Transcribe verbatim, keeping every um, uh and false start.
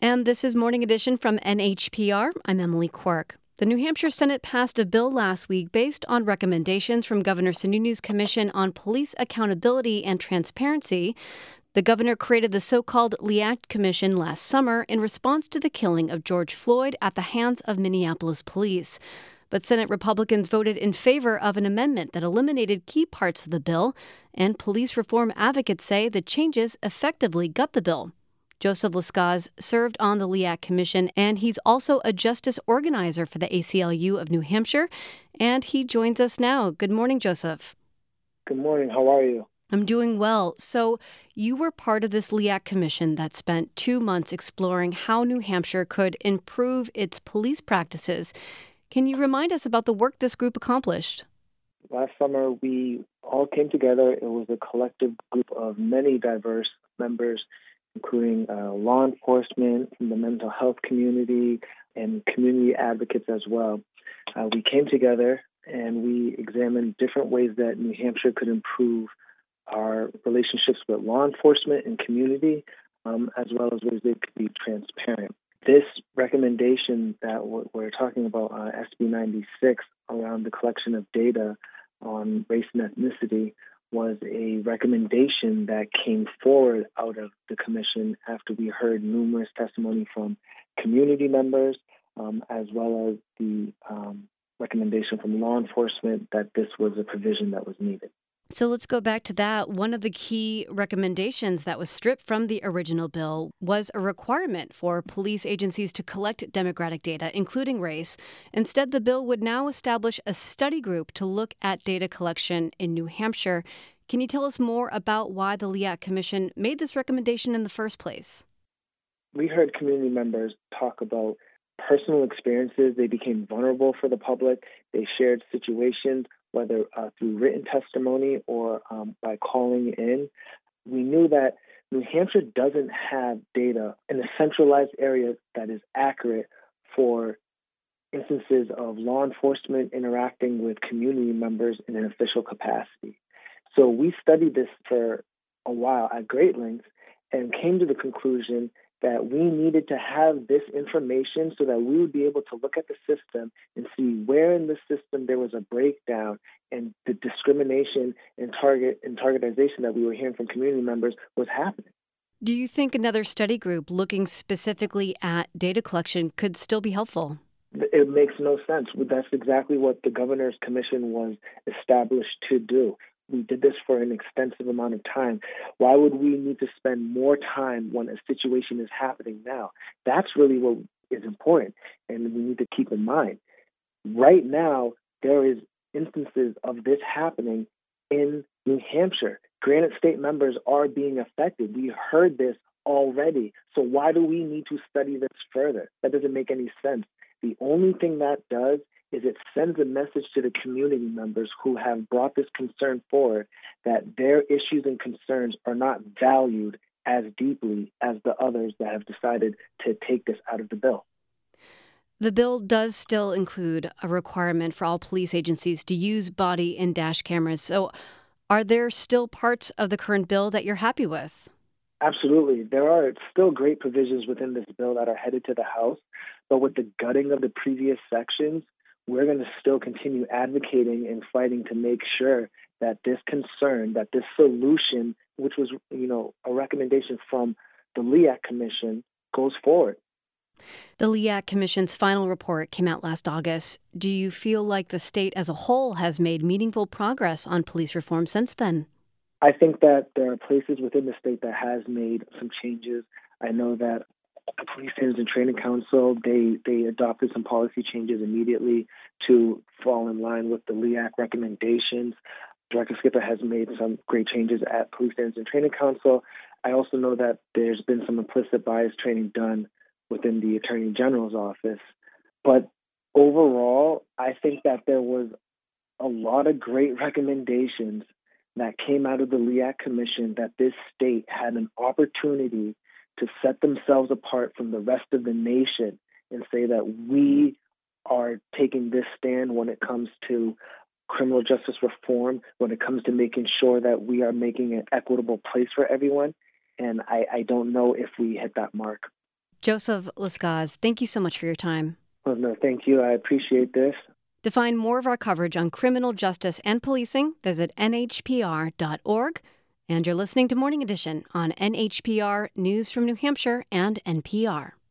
And this is Morning Edition from N H P R. I'm Emily Quirk. The New Hampshire Senate passed a bill last week based on recommendations from Governor Sununu's Commission on Police Accountability and Transparency. The governor created the so-called LEACT Commission last summer in response to the killing of George Floyd at the hands of Minneapolis police. But Senate Republicans voted in favor of an amendment that eliminated key parts of the bill, and police reform advocates say the changes effectively gut the bill. Joseph Lescaz served on the LEACT Commission, and he's also a justice organizer for the A C L U of New Hampshire, and he joins us now. Good morning, Joseph. Good morning. How are you? I'm doing well. So you were part of this LEACT Commission that spent two months exploring how New Hampshire could improve its police practices. Can you remind us about the work this group accomplished? Last summer, we all came together. It was a collective group of many diverse members, including uh, law enforcement, from the mental health community, and community advocates as well. Uh, we came together and we examined different ways that New Hampshire could improve our relationships with law enforcement and community, um, as well as ways they could be transparent. This recommendation that we're talking about, uh, S B ninety-six, around the collection of data on race and ethnicity, was a recommendation that came forward out of the commission after we heard numerous testimony from community members, um, as well as the um, recommendation from law enforcement that this was a provision that was needed. So let's go back to that. One of the key recommendations that was stripped from the original bill was a requirement for police agencies to collect demographic data, including race. Instead, the bill would now establish a study group to look at data collection in New Hampshire. Can you tell us more about why the LEACT Commission made this recommendation in the first place? We heard community members talk about personal experiences. They became vulnerable for the public. They shared situations, whether uh, through written testimony or um, by calling in. We knew that New Hampshire doesn't have data in a centralized area that is accurate for instances of law enforcement interacting with community members in an official capacity. So we studied this for a while at great length and came to the conclusion that we needed to have this information so that we would be able to look at the system and see where in the system there was a breakdown and the discrimination and target and targetization that we were hearing from community members was happening. Do you think another study group looking specifically at data collection could still be helpful? It makes no sense. That's exactly what the Governor's Commission was established to do. We did this for an extensive amount of time. Why would we need to spend more time when a situation is happening now? That's really what is important, and we need to keep in mind. Right now, there is instances of this happening in New Hampshire. Granite State members are being affected. We heard this already. So why do we need to study this further? That doesn't make any sense. The only thing that does is it sends a message to the community members who have brought this concern forward that their issues and concerns are not valued as deeply as the others that have decided to take this out of the bill. The bill does still include a requirement for all police agencies to use body and dash cameras. So are there still parts of the current bill that you're happy with? Absolutely. There are still great provisions within this bill that are headed to the House, but with the gutting of the previous sections, we're going to still continue advocating and fighting to make sure that this concern, that this solution, which was, you know, a recommendation from the LEACT Commission, goes forward. The LEACT Commission's final report came out last August. Do you feel like the state as a whole has made meaningful progress on police reform since then? I think that there are places within the state that has made some changes. I know that the Police Standards and Training Council, they, they adopted some policy changes immediately to fall in line with the LEACT recommendations. Director Skipper has made some great changes at Police Standards and Training Council. I also know that there's been some implicit bias training done within the Attorney General's office. But overall, I think that there was a lot of great recommendations that came out of the LEACT Commission that this state had an opportunity to set themselves apart from the rest of the nation and say that we are taking this stand when it comes to criminal justice reform, when it comes to making sure that we are making an equitable place for everyone. And I, I don't know if we hit that mark. Joseph Lescaz, thank you so much for your time. Well, no, thank you. I appreciate this. To find more of our coverage on criminal justice and policing, visit N H P R dot org. And you're listening to Morning Edition on N H P R News from New Hampshire and N P R.